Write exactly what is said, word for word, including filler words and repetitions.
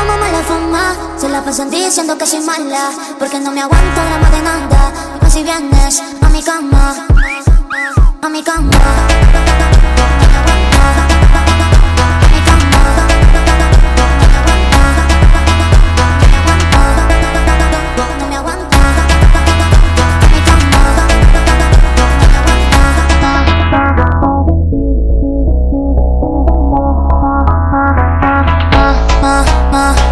como mala fama. Se la pasan diciendo que soy mala, porque no me aguanto drama de nada. Y más si vienes a mi cama, a mi cama. Ma,